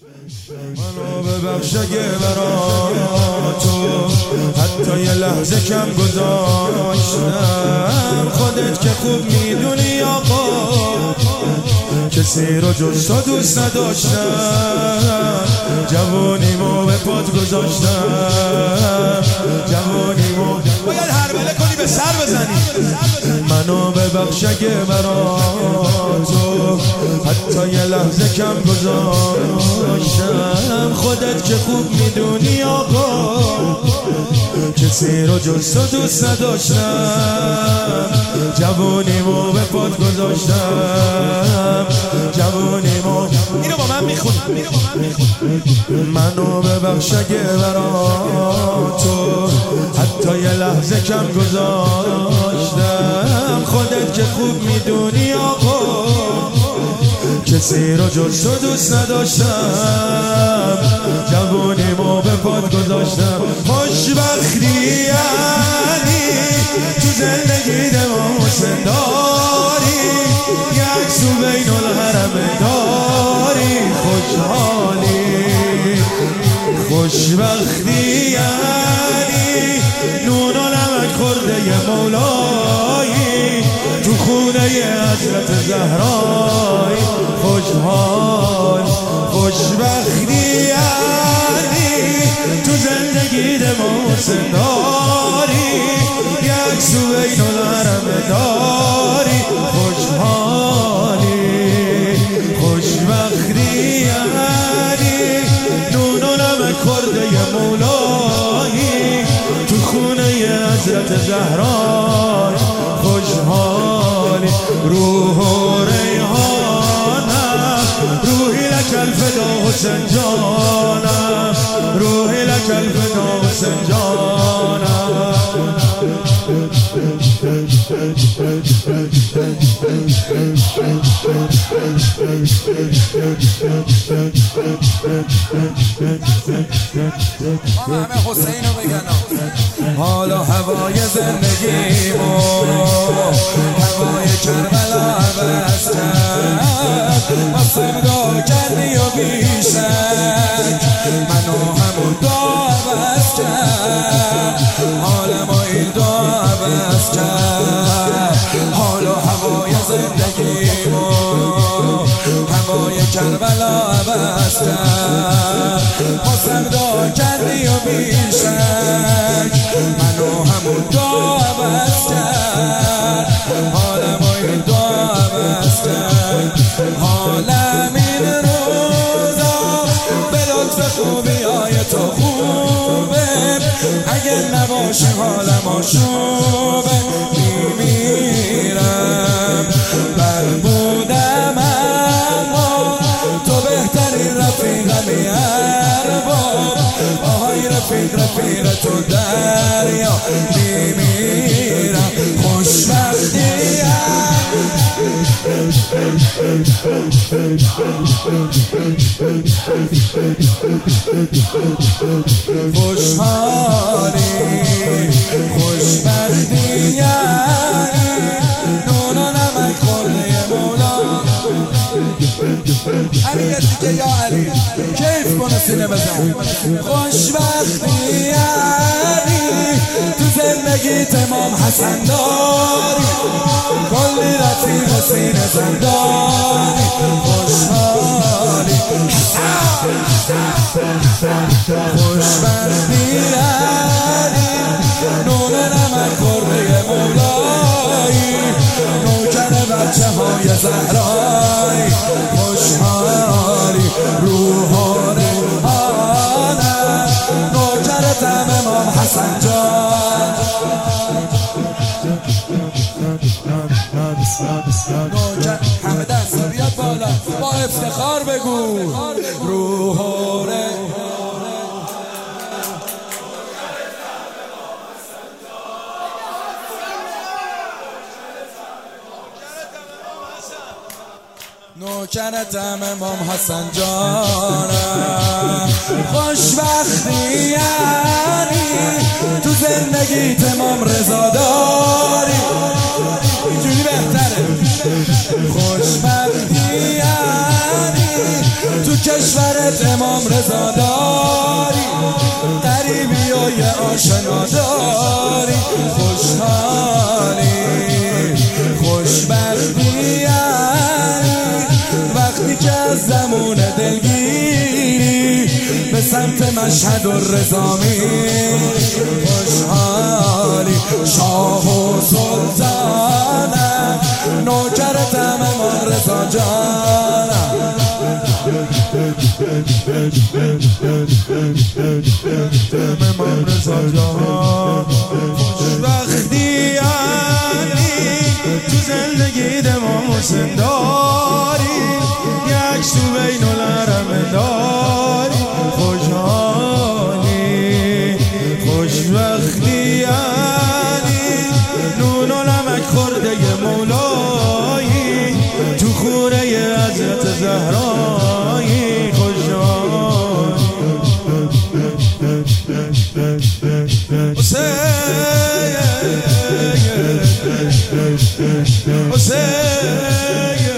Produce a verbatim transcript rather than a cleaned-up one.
منو ببخش اگه برا تو حتی یه لحظه کم گذاشتم. خودت که خوب میدونی آقا کسی رو جز تو دوست نداشتم. جوانیمو به پات گذاشتم، جوانیمو باید هربله کنی به سر بزنی. منو ببخش اگه برا تو حتی یه لحظه کم گذاشتم. خودت که خوب میدونی آقا کسی رو جز تو دوست نداشتم. جوانیمو به پات گذاشتم، جوانیمو اینو با من میخونی. منو ببخش اگه برا تو حتی یه لحظه کم گذاشتم. خودت که خوب میدونی آقا کسی رو جز تو دوست نداشتم. جوانیمو به پات گذاشتم. خوشبختی یعنی تو زندگی دماسه داری، یک سو بین الحرم داری. خوشحالی خوشبختی یعنی نون و نمک خورده ی مولایی تو خونه ی حضرت زهرایی. خوشحال خوشبختی یعنی تو زندگی دماسه داری، یک سو بین الحرم داری. خوشحالی خوشبختی یعنی نون و نمک خورده ی مولایی تو خونه ی حضرت زهرایی. خوشحالی روح و ریحانم، روحی لک الفدا حسین جانم، روحی لک الفدا حسین جانم. همه حسینو بگن. حالا هوای زندگیمو هوای کربلا عوض کرد. واسمگاه کردی و بیشک منو همون دا عوض کرد. حالمو این دا عوض کرد. حالا هوای زندگیمو هوای کربلا عوض کرد. واسمگاه کردی و بیشک منو همون دا عوض کرد. حالمو این دا عوض کرد. حالم این روزا به لطف خوبی های تو خوبه، اگه نباشه حالم آشوبه. میمیرم بر بودم اما تو بهترین رفیقمی ارباب. آهای رفیق رفیق تو دریا. میمیرم خوشبختی خوشحالی خوشبختی یعنی نون و نمک خورده ی مولا. علی دیگه یا علی کیف کنه سینه بزن. خوشبختی یعنی تو زندگی تمام حسن داری، کلی رفیق سینه زنداری. خوشحالی خوشبختی یعنی نون نمک خورده ی مولایی، نوکر بچه های زهرایی. خوشحالی روح و ریحانم، نوکر طعم امام حسن جان. نوکر همه دست بیاد بالا با افتخار بگو روح و ریحانم. نوکرتم امام حسن جانم. خوشبختی یعنی تو زندگی تمام رضا داری، اینجوری بهتره. خوشبختی یعنی تو کشور نوکرت امام رضا داری، قریبی و یه آشنا داری، خوشحالی خوشبختی وقتی که از زمون دلگیری به سمت مشهد و رضا میری. خوشحالی شاه و سلطانم، نوکرتم امام رضا جانم. امام رضا جان خوشبختی یعنی تو زندگی امام حسین داری، یک سو بین الحرم داری. خوشحالی خوشبختی یعنی نون و نمک خورده مولایی تو خوره حضرت زهرایی. خوشحالی حسین حسین